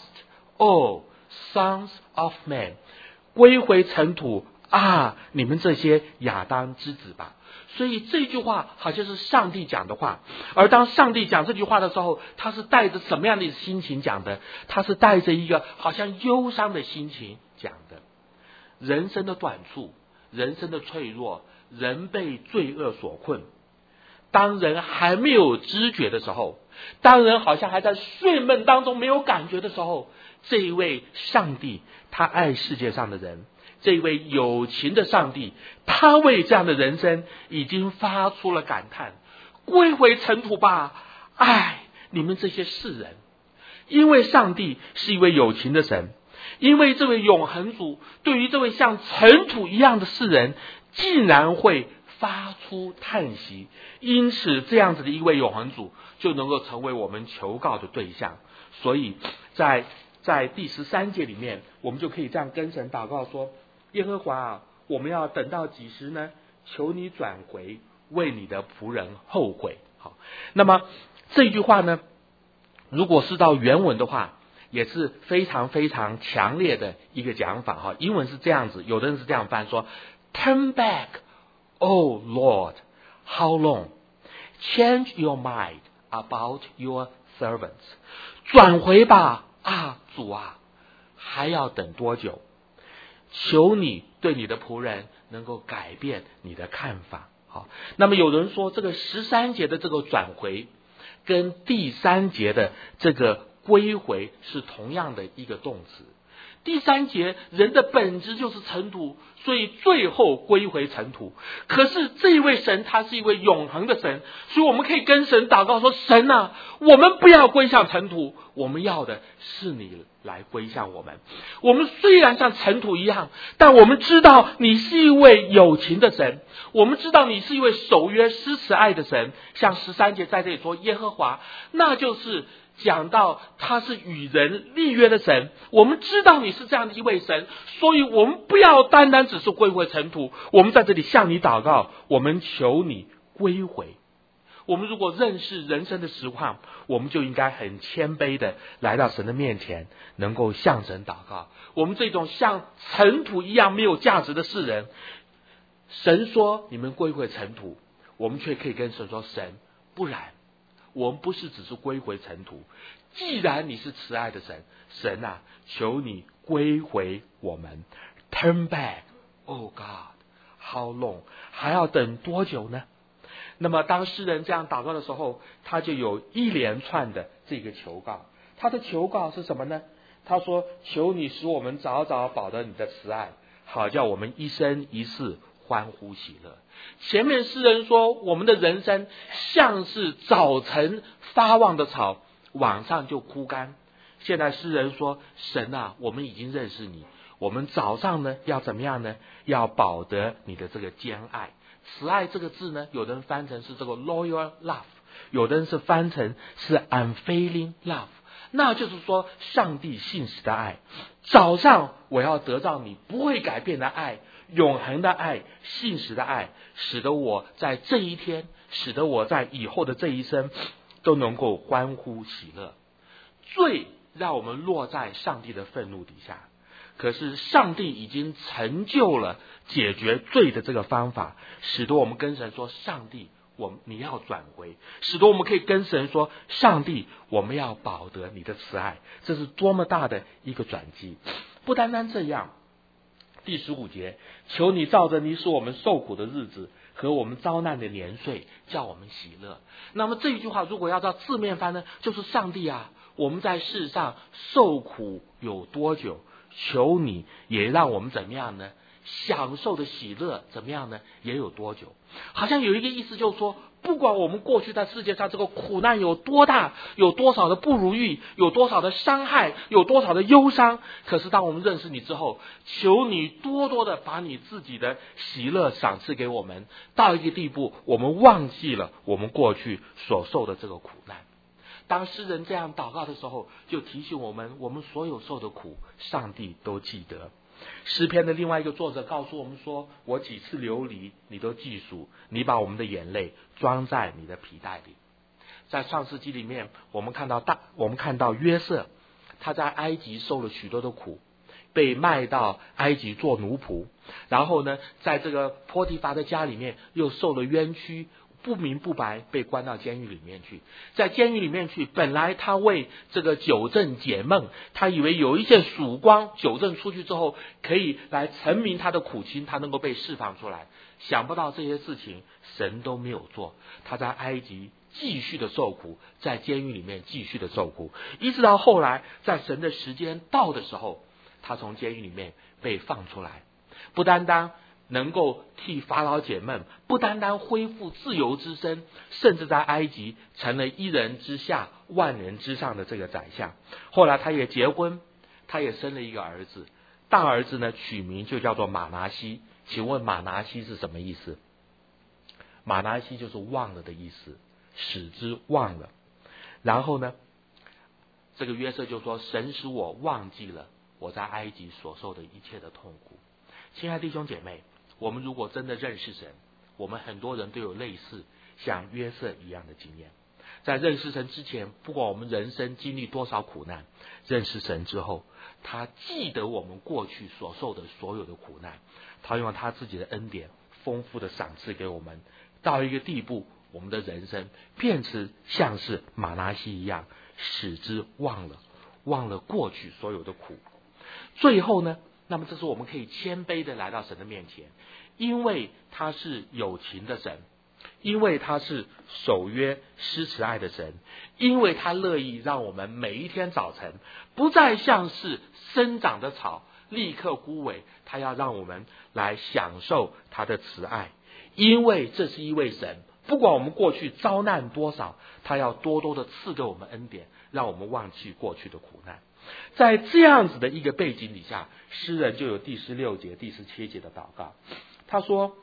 [SPEAKER 2] O sons of men， 归回尘土啊，你们这些亚当之子吧。所以这句话好像是上帝讲的话，而当上帝讲这句话的时候，他是带着什么样的心情讲的？他是带着一个好像忧伤的心情讲的。人生的短处，人生的脆弱，人被罪恶所困，当人还没有知觉的时候，当人好像还在睡梦当中没有感觉的时候，这一位上帝他爱世界上的人，这位有情的上帝，他为这样的人生已经发出了感叹：归回尘土吧，唉，你们这些世人。因为上帝是一位有情的神，因为这位永恒主对于这位像尘土一样的世人竟然会发出叹息，因此这样子的一位永恒主就能够成为我们求告的对象。所以在在第十三节里面，我们就可以这样跟神祷告说：耶和华啊，我们要等到几时呢？求你转回，为你的仆人后悔。好，那么这句话呢，如果是到原文的话，也是非常非常强烈的一个讲法哈。英文是这样子，有的人是这样翻说 ：Turn back, O Lord, how long? Change your mind about your servants. 转回吧，啊，主啊，还要等多久？求你对你的仆人能够改变你的看法。好，那么有人说这个十三节的这个转回跟第三节的这个归回是同样的一个动词。第三节人的本质就是尘土，所以最后归回尘土。可是这一位神他是一位永恒的神，所以我们可以跟神祷告说：神啊，我们不要归向尘土，我们要的是你来归向我们。我们虽然像尘土一样，但我们知道你是一位有情的神，我们知道你是一位守约施慈爱的神。像十三节在这里说耶和华，那就是
[SPEAKER 3] 讲到他是与人立约的神，我们知道你是这样的一位神，所以我们不要单单只是归回尘土，我们在这里向你祷告，我们求你归回。我们如果认识人生的实况，我们就应该很谦卑的来到神的面前，能够向神祷告。我们这种像尘土一样没有价值的世人，神说你们归回尘土，我们却可以跟神说，神不然，我们不是只是归回尘土，既然你是慈爱的神，神啊，求你归回我们。 Turn back, oh God, how long? 还要等多久呢？那么当诗人这样祷告的时候，他就有一连串的这个求告。他的求告是什么呢？他说，求你使我们早早保得你的慈爱，好叫我们一生一世欢呼喜乐。前面诗人说，我们的人生像是早晨发旺的草，晚上就枯干。现在诗人说，神啊，我们已经认识你，我们早上呢要怎么样呢？要保得你的这个坚爱。慈爱这个字呢，有人翻成是这个 loyal love， 有的人是翻成是 unfailing love， 那就是说上帝信实的爱。早上我要得到你不会改变的爱，永恒的爱，信实的爱，使得我在这一天，使得我在以后的这一生都能够欢呼喜乐。罪让我们落在上帝的愤怒底下，可是上帝已经成就了解决罪的这个方法，使得我们跟神说，上帝，我们你要转回，使得我们可以跟神说，上帝，我们要保得你的慈爱。这是多么大的一个转机。不单单这样，第十五节，求你照着你使我们受苦的日子和我们遭难的年岁，叫我们喜乐。那么这一句话如果要照字面翻呢，就是上帝啊，我们在世上受苦有多久，求你也让我们怎么样呢？享受的喜乐怎么样呢？也有多久？好像有一个意思就是说，不管我们过去在世界上这个苦难有多大，有多少的不如意，有多少的伤害，有多少的忧伤，可是当我们认识你之后，求你多多的把你自己的喜乐赏赐给我们，到一个地步，我们忘记了我们过去所受的这个苦难。当诗人这样祷告的时候，就提醒我们，我们所有受的苦，上帝都记得。诗篇的另外一个作者告诉我们说，我几次流离，你都记数，你把我们的眼泪装在你的皮带里。在创世纪里面，我们看到大，我们看到约瑟，他在埃及受了许多的苦，被卖到埃及做奴仆，然后呢，在这个波提乏的家里面又受了冤屈，不明不白被关到监狱里面去。在监狱里面去，本来他为这个酒政解梦，他以为有一些曙光，酒政出去之后可以来陈明他的苦情，他能够被释放出来。想不到这些事情神都没有做，他在埃及继续的受苦，在监狱里面继续的受苦，一直到后来在神的时间到的时候，他从监狱里面被放出来，不单单能够替法老解梦，不单单恢复自由之身，甚至在埃及成了一人之下万人之上的这个宰相。后来他也结婚，他也生了一个儿子，大儿子呢取名就叫做马拿西。请问马拿西是什么意思？马拿西就是忘了的意思，使之忘了。然后呢，这个约瑟就说，神使我忘记了我在埃及所受的一切的痛苦。亲爱的弟兄姐妹，我们如果真的认识神，我们很多人都有类似像约瑟一样的经验。在认识神之前，不管我们人生经历多少苦难，认识神之后，他记得我们过去所受的所有的苦难，他用他自己的恩典丰富的赏赐给我们，到一个地步，我们的人生变成像是马拿西一样，使之忘了忘了过去所有的苦。最后呢，那么这是我们可以谦卑的来到神的面前，因为他是有情的神，因为他是守约施慈爱的神，因为他乐意让我们每一天早晨不再像是生长的草立刻枯萎，他要让我们来享受他的慈爱。因为这是一位神，不管我们过去遭难多少，他要多多的赐给我们恩典，让我们忘记过去的苦难。在这样子的一个背景底下，诗人就有第十六节第十七节的祷告。他说，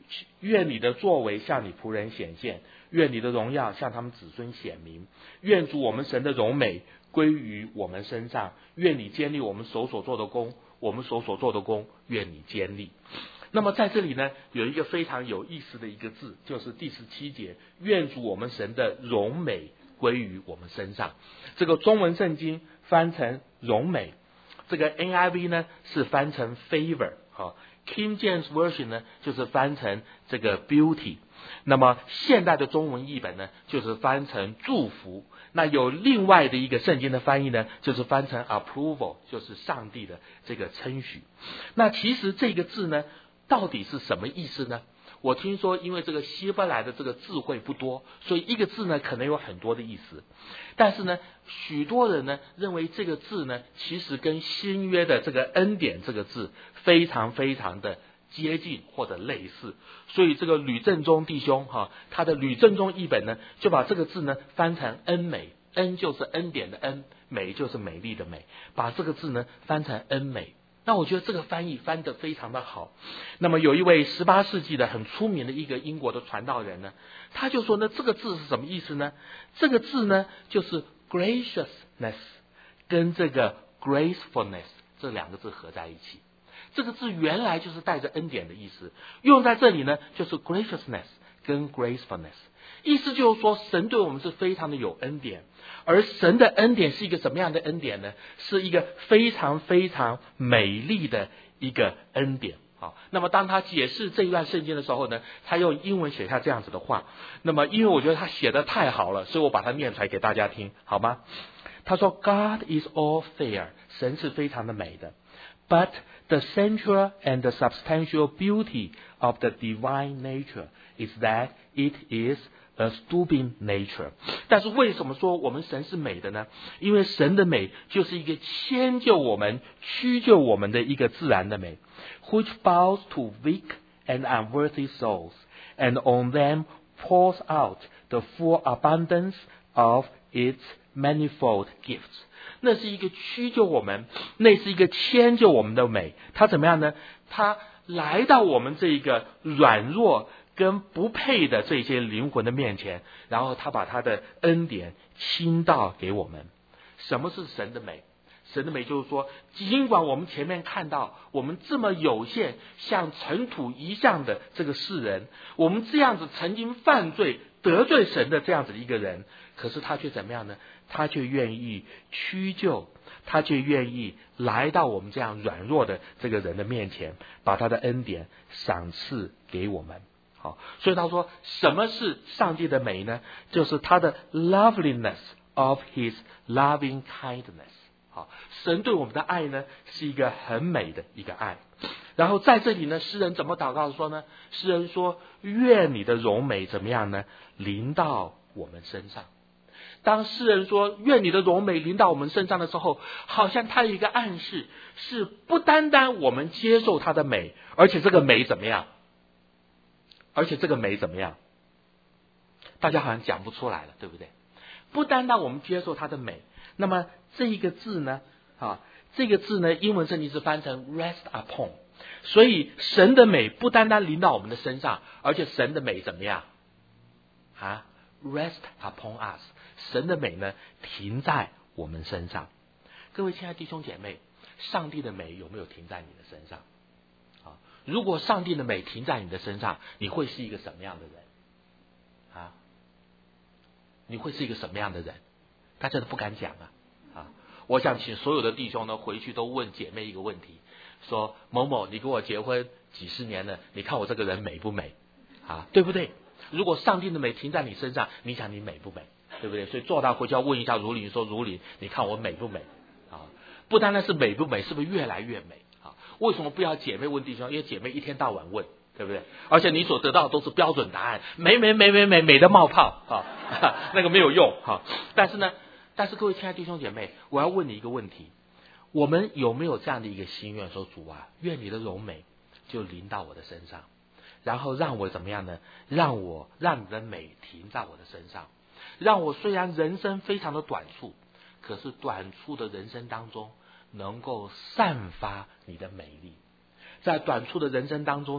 [SPEAKER 3] 愿你的作为向你仆人显现，愿你的荣耀向他们子孙显明，愿主我们神的荣美归于我们身上，愿你坚立我们手所做的工，我们手所做的工愿你坚立。那么在这里呢，有一个非常有意思的一个字，就是第十七节，愿主我们神的荣美归于我们身上。这个中文圣经翻成荣美，这个 N I V 呢是翻成 favor， 好 King James Version 呢就是翻成这个 beauty， 那么现代的中文译本呢就是翻成祝福。那有另外的一个圣经的翻译呢，就是翻成 approval， 就是上帝的这个称许。那其实这个字呢到底是什么意思呢？我听说因为这个希伯来的这个字汇不多，所以一个字呢可能有很多的意思。但是呢许多人呢认为这个字呢其实跟新约的这个恩典这个字非常非常的接近或者类似，所以这个吕正中弟兄哈，他的吕正中译本呢就把这个字呢翻成恩美，恩就是恩典的恩，美就是美丽的美，把这个字呢翻成恩美。那我觉得这个翻译翻得非常的好。那么有一位十八世纪的很出名的一个英国的传道人呢，他就说呢这个字是什么意思呢？这个字呢就是 graciousness 跟这个 gracefulness 这两个字合在一起。这个字原来就是带着恩典的意思，用在这里呢就是 graciousness 跟 gracefulness， 意思就是说神对我们是非常的有恩典，而神的恩典是一个什么样的恩典呢？是一个非常非常美丽的一个恩典。好，那么当他解释这一段圣经的时候呢，他用英文写下这样子的话，那么因为我觉得他写得太好了，所以我把它念出来给大家听，好吗？他说 God is all fair， 神是非常的美的， But the central and the substantial beauty of the divine nature is that it is a stooping nature。 但是为什么说我们神是美的呢？因为神的美就是一个迁就我们屈就我们的一个自然的美， which bows to weak and unworthy souls and on them pours out the full abundance of its manifold gifts。 那是一个屈就我们，那是一个迁就我们的美。它怎么样呢？它来到我们这一个软弱跟不配的这些灵魂的面前，然后他把他的恩典倾倒给我们。什么是神的美？神的美就是说，尽管我们前面看到我们这么有限，像尘土一样的这个世人，我们这样子曾经犯罪得罪神的这样子的一个人，可是他却怎么样呢？他却愿意屈就，他却愿意来到我们这样软弱的这个人的面前，把他的恩典赏赐给我们。好，所以他说什么是上帝的美呢？就是他的 loveliness of his loving kindness。 好，神对我们的爱呢是一个很美的一个爱。然后在这里呢，诗人怎么祷告说呢？诗人说愿你的荣美怎么样呢？临到我们身上。当诗人说愿你的荣美临到我们身上的时候，好像他有一个暗示，是不单单我们接受他的美，而且这个美怎么样？而且这个美怎么样？大家好像讲不出来了，对不对？不单单我们接受它的美，那么这一个字呢，啊，这个字呢，英文圣经是翻成 rest upon， 所以神的美不单单临到我们的身上，而且神的美怎么样？啊 ，rest upon us， 神的美呢停在我们身上。各位亲爱的弟兄姐妹，上帝的美有没有停在你的身上？如果上帝的美停在你的身上，你会是一个什么样的人啊？你会是一个什么样的人？大家都不敢讲啊！啊，我想请所有的弟兄呢回去都问姐妹一个问题，说某某，你跟我结婚几十年了，你看我这个人美不美？啊，对不对？如果上帝的美停在你身上，你想你美不美？对不对？所以做到回去要问一下如琳，说如琳，你看我美不美？啊，不单单是美不美，是不是越来越美？为什么不要姐妹问弟兄？因为姐妹一天到晚问，对不对？而且你所得到的都是标准答案，美美美美美美的冒泡啊，那个没有用哈。但是呢，但是各位亲爱的弟兄姐妹，我要问你一个问题：我们有没有这样的一个心愿，说主啊，愿你的荣美就临到我的身上，然后让我怎么样呢？让我让你的美停在我的身上，让我虽然人生非常的短促，可是短促的人生当中，能够散发你的美丽，在短促的人生当中呢，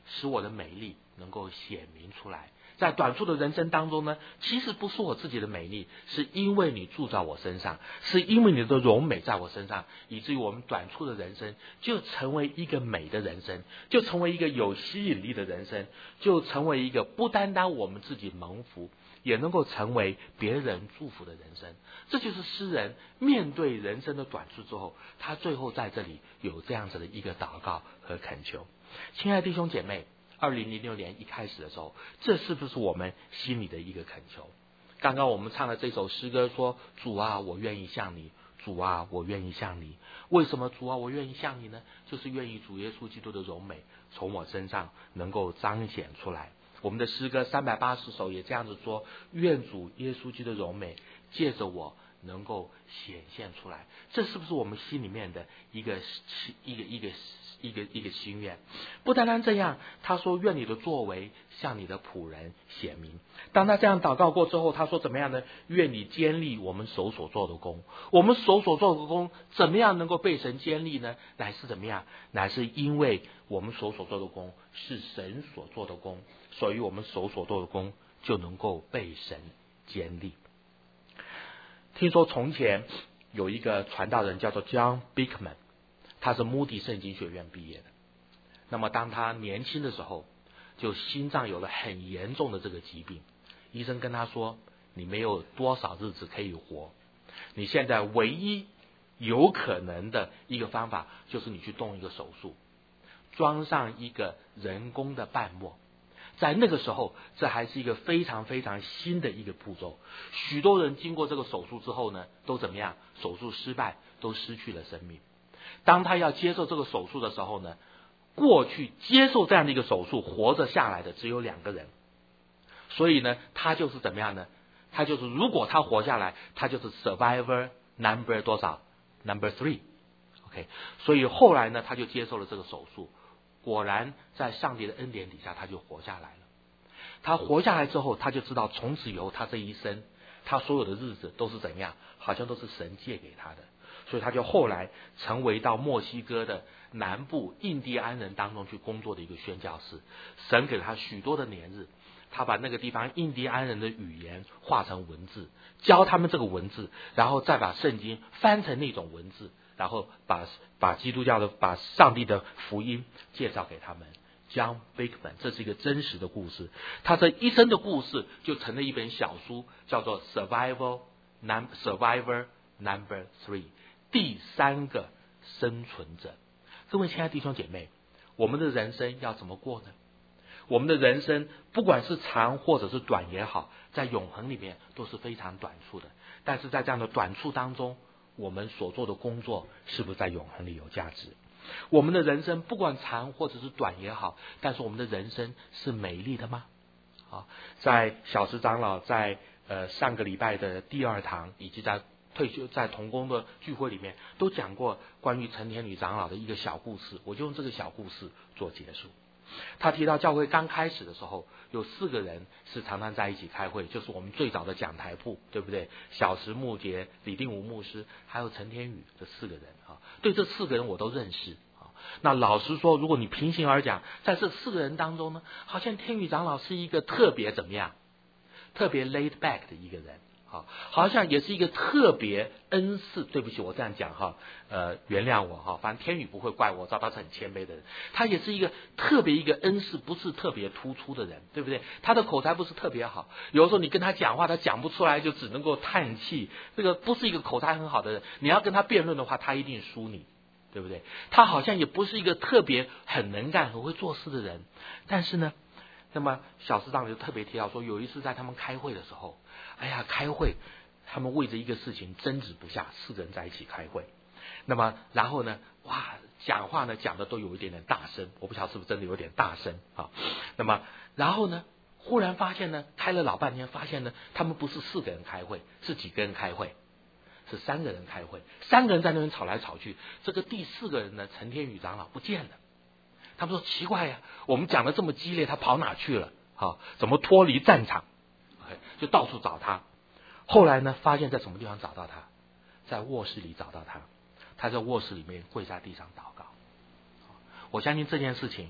[SPEAKER 2] 使我的美丽能够显明出来。在短促的人生当中呢，其实不是我自己的美丽，是因为你住在我身上，是因为你的荣美在我身上，以至于我们短促的人生就成为一个美的人生，就成为一个有吸引力的人生，就成为一个不单单我们自己蒙福，也能够成为别人祝福的人生。这就是诗人面对人生的短处之后，他最后在这里有这样子的一个祷告和恳求。亲爱的弟兄姐妹，二零零六年一开始的时候，这是不是我们心里的一个恳求？刚刚我们唱的这首诗歌说，主啊，我愿意向你，主啊，我愿意向你。为什么主啊，我愿意向你呢？就是愿意主耶稣基督的荣美从我身上能够彰显出来。我们的诗歌三百八十首也这样子说，愿主耶稣基督的荣美借着我能够显现出来。这是不是我们心里面的一个一个一个一个一个心愿？不单单这样，他说愿你的作为向你的仆人显明。当他这样祷告过之后，他说怎么样呢？愿你坚立我们手所做的工。我们手所做的工怎么样能够被神坚立呢？乃是怎么样？乃是因为我们手所做的工是神所做的工，所以我们手所做的工就能够被神坚立。听说从前有一个传道人叫做 John Bickman， 他是穆迪圣经学院毕业的。那么当他年轻的时候，就心脏有了很严重的这个疾病，医生跟他说，你没有多少日子可以活，你现在唯一有可能的一个方法就是你去动一个手术，装上一个人工的瓣膜。在那个时候，这还是一个非常非常新的一个步骤。许多人经过这个手术之后呢，都怎么样？手术失败，都失去了生命。当他要接受这个手术的时候呢，过去接受这样的一个手术活着下来的只有两个人，所以呢，他就是怎么样呢？他就是如果他活下来，他就是 survivor number 多少 number three。OK， 所以后来呢，他就接受了这个手术。果然在上帝的恩典底下，他就活下来了。他活下来之后，他就知道从此以后他这一生，他所有的日子都是怎样，好像都是神借给他的。所以他就后来成为到墨西哥的南部印第安人当中去工作的一个宣教士。神给了他许多的年日，他把那个地方印第安人的语言化成文字，教他们这个文字，然后再把圣经翻成那种文字，然后把把基督教的把上帝的福音介绍给他们。John Bickman， 这是一个真实的故事，他这一生的故事就成了一本小书，叫做 Survival Num Survivor Number Three， 第三个生存者。各位亲爱的弟兄姐妹，我们的人生要怎么过呢？我们的人生不管是长或者是短也好，在永恒里面都是非常短促的。但是在这样的短促当中，我们所做的工作是不是在永恒里有价值？我们的人生不管长或者是短也好，但是我们的人生是美丽的吗？啊，在小石长老在呃上个礼拜的第二堂，以及在退休在同工的聚会里面，都讲过关于陈天女长老的一个小故事，我就用这个小故事做结束。他提到教会刚开始的时候，有四个人是常常在一起开会，就是我们最早的讲台部，对不对？小石牧杰、李定武牧师，还有陈天宇，这四个人啊，对这四个人我都认识啊。那老实说，如果你平心而讲，在这四个人当中呢，好像天宇长老是一个特别怎么样，特别 laid back 的一个人。好，好像也是一个特别恩赐，对不起，我这样讲哈，呃，原谅我哈，反正天宇不会怪我，知道他是很谦卑的人，他也是一个特别一个恩赐不是特别突出的人，对不对？他的口才不是特别好，有的时候你跟他讲话，他讲不出来，就只能够叹气，这个不是一个口才很好的人，你要跟他辩论的话，他一定输你，对不对？他好像也不是一个特别很能干、很会做事的人，但是呢，那么小师长就特别提到说，有一次在他们开会的时候，哎呀，开会，他们为着一个事情争执不下，四个人在一起开会。那么，然后呢，哇，讲话呢讲的都有一点点大声，我不晓得是不是真的有点大声啊。那么，然后呢，忽然发现呢，开了老半天，发现呢，他们不是四个人开会，是几个人开会？是三个人开会，三个人在那边吵来吵去。这个第四个人呢，陈天宇长老不见了。他们说奇怪呀，我们讲的这么激烈，他跑哪去了？啊，怎么脱离战场？就到处找他。后来呢，发现在什么地方找到他？在卧室里找到他。他在卧室里面跪在地上祷告。我相信这件事情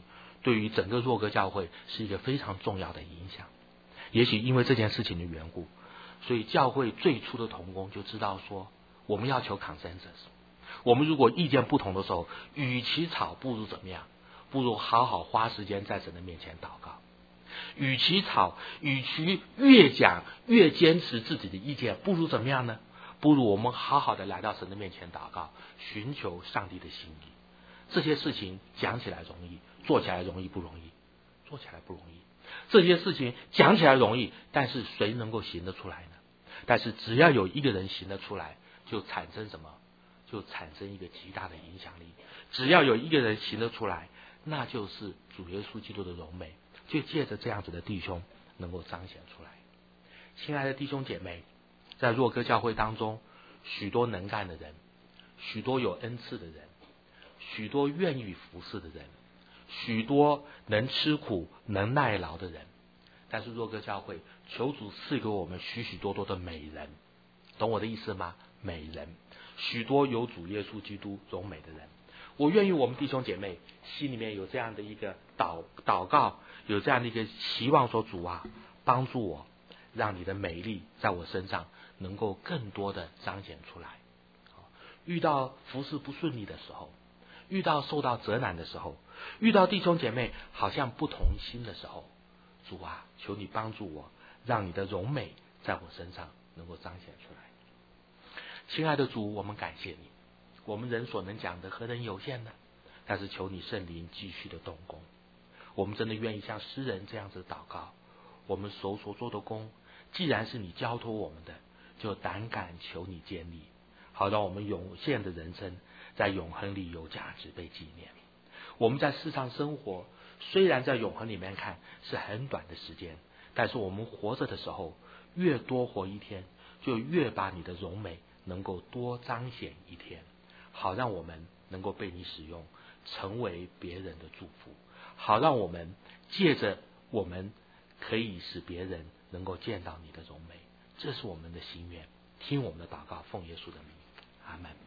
[SPEAKER 2] 对于整个若歌教会是一个非常重要的影响。也许因为这件事情的缘故，所以教会最初的同工就知道说，我们要求 consensus。我们如果意见不同的时候，与其吵，不如怎么样？不如好好花时间在神的面前祷告。与其吵，与其越讲越坚持自己的意见，不如怎么样呢？不如我们好好的来到神的面前祷告，寻求上帝的心意。这些事情讲起来容易，做起来容易不容易？做起来不容易。这些事情讲起来容易，但是谁能够行得出来呢？但是只要有一个人行得出来，就产生什么？就产生一个极大的影响力。只要有一个人行得出来，那就是主耶稣基督的荣美，就借着这样子的弟兄能够彰显出来。亲爱的弟兄姐妹，在若歌教会当中，许多能干的人，许多有恩赐的人，许多愿意服侍的人，许多能吃苦能耐劳的人。但是若歌教会求主赐给我们许许多多的美人，懂我的意思吗？美人，许多有主耶稣基督荣美的人。我愿意我们弟兄姐妹心里面有这样的一个祷祷告，有这样的一个期望，说主啊，帮助我，让你的美丽在我身上能够更多的彰显出来。遇到服事不顺利的时候，遇到受到责难的时候，遇到弟兄姐妹好像不同心的时候，主啊，求你帮助我，让你的荣美在我身上能够彰显出来。亲爱的主，我们感谢你，我们人所能讲的何等有限呢？但是求你圣灵继续的动工，我们真的愿意像诗人这样子祷告，我们手所做的工，既然是你交托我们的，就胆敢求你建立，好让我们有限的人生在永恒里有价值被纪念。我们在世上生活，虽然在永恒里面看是很短的时间，但是我们活着的时候，越多活一天，就越把你的荣美能够多彰显一天，好让我们能够被你使用，成为别人的祝福，好让我们借着我们可以使别人能够见到你的荣美。这是我们的心愿，听我们的祷告，奉耶稣的名，阿们。